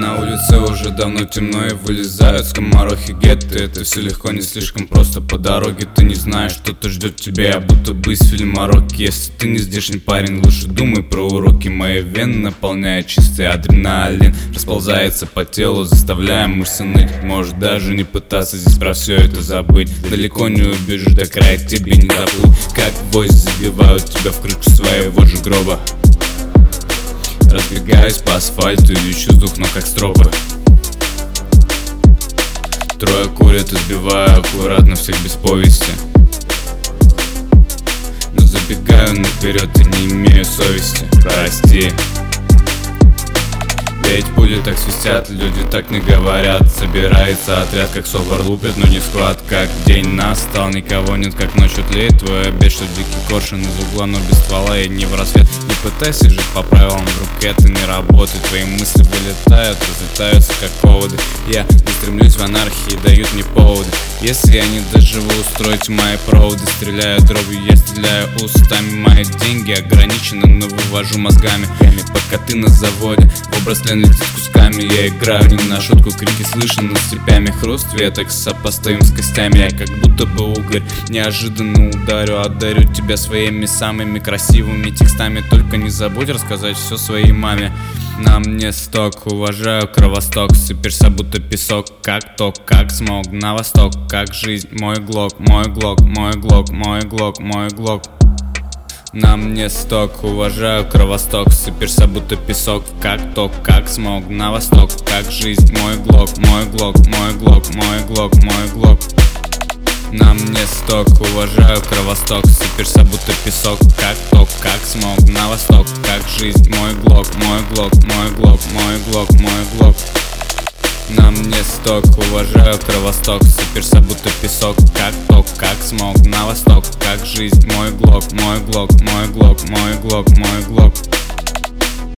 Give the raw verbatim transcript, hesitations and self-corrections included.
На улице уже давно темно и вылезают скоморохи гетто. Это все легко, не слишком просто. По дороге ты не знаешь, что-то ждет тебя, будто бы из фильма Рокки. Если ты не здешний парень, лучше думай про уроки. Мои вены наполняет чистый адреналин, расползается по телу, заставляя мышцы ныть. Можешь даже не пытаться здесь про все это забыть. Далеко не убежишь, до края тебе не доплыть. Как войс забивают тебя в крышку своего же гроба. Разбегаюсь по асфальту и ищу дух, но как стропы. Трое курят, избиваю аккуратно всех без повести. Но забегаю наперед и не имею совести. Прости. Ведь пули так свистят, люди так не говорят. Собирается отряд, как совар лупит, но не склад. Как день настал, никого нет, как ночью тлеет твой обед, что дикий коршун из угла, но без ствола и не в рассвет. Не пытайся жить по правилам, вдруг это не работает. Твои мысли вылетают, разлетаются как поводы. Я не стремлюсь в анархии, дают мне поводы. Если я не доживу, устройте мои проводы. Стреляю дробью, я стреляю устами. Мои деньги ограничены, но вывожу мозгами. Пока ты на заводе, в образ тлен летит кусками. Я играю не на шутку, крики слышны над степями. Хруст веток сопоставим с костями. Я как будто бы угорь, неожиданно ударю. Одарю тебя своими самыми красивыми текстами. Только не забудь рассказать все своей маме. На мне сток, уважаю Кровосток. Сыпешься будто песок, как ток, как смог на восток. Как жизнь, мой глок, мой глок, мой глок, мой глок, мой глок. На мне сток, уважаю Кровосток. Сыпешься будто песок, как ток, как смог на восток. Как жизнь, мой глок, мой глок, мой глок, мой глок, мой глок. На мне сток, уважаю Кровосток. Сыпешься будто песок, как ток, как смог на восток. Как жизнь, мой глок, мой глок, мой глок, мой глок, мой глок. На мне сток, уважаю Кровосток. Сыпешься будто песок, как ток, как смог на восток. Как жизнь, мой глок, мой глок, мой глок, мой глок, мой глок.